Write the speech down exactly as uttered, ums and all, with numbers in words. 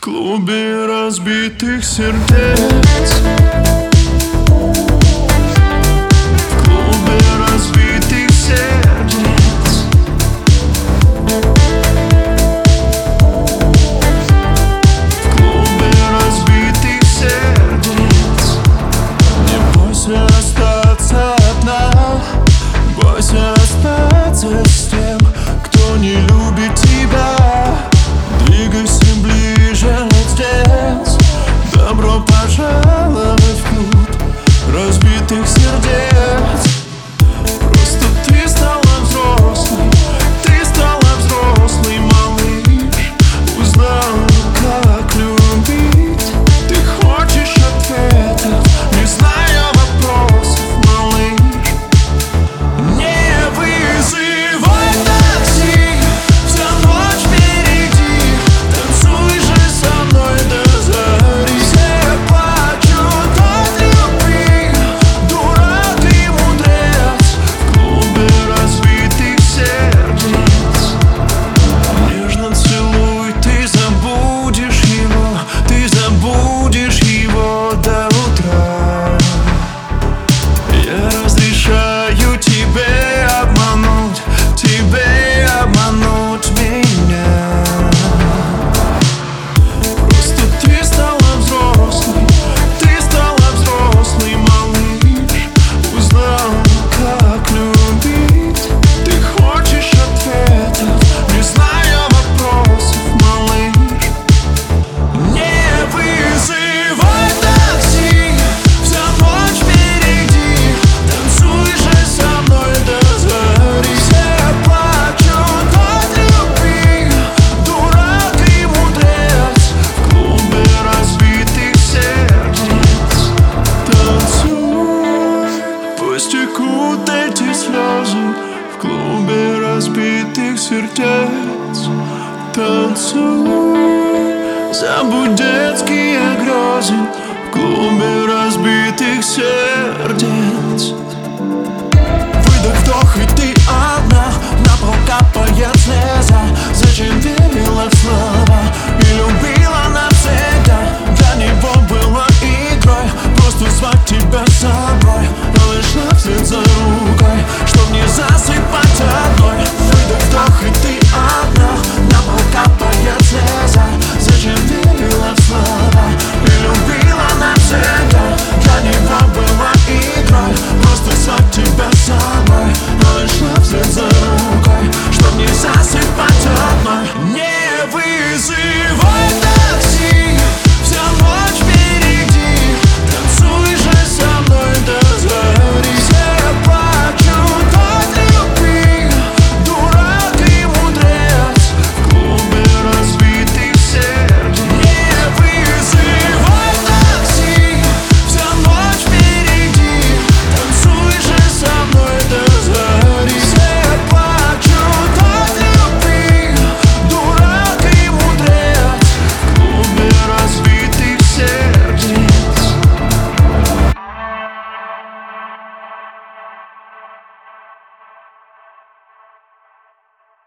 клубе разбитых сердец. В клубе разбитых сердец. В клубе разбитых сердец. Не бойся остаться одна, бойся остаться с тем, кто не любит тебя. Двигайся ближе, здесь. Добро пожаловать в клуб разбитых сердец. Просто ты стала взрослой, ты стала взрослый малыш. Узнала, как любить. Ты хочешь ответов, не зная вопросов, малыш. Не вызывай такси, вся ночь впереди. Танцуй же со мной до зари. Все плачут от любви, дурак и мудрец. В клубе разбитых сердец. Нежно целуй, ты забудешь его, ты забудешь его до утра. Я разрешаю тебе обмануть, тебе обмануть меня. Просто ты стала взрослой, ты стала взрослый малыш. Узнал, как любить. Ты хочешь ответов, не зная вопросов, малыш. Не вызывай такси, вся ночь впереди. Танцуй же со мной до зари. Все плачут от любви, дурак и мудрец. В клубе разбитых сердец. Танцуй, пусть текут эти слезы. В клубе разбитых сердец. Танцуй, забудь детские грезы. В клубе разбитых сердец. Выдох, вдох, и ты одна. На пол капает слеза. Зачем верила в слова?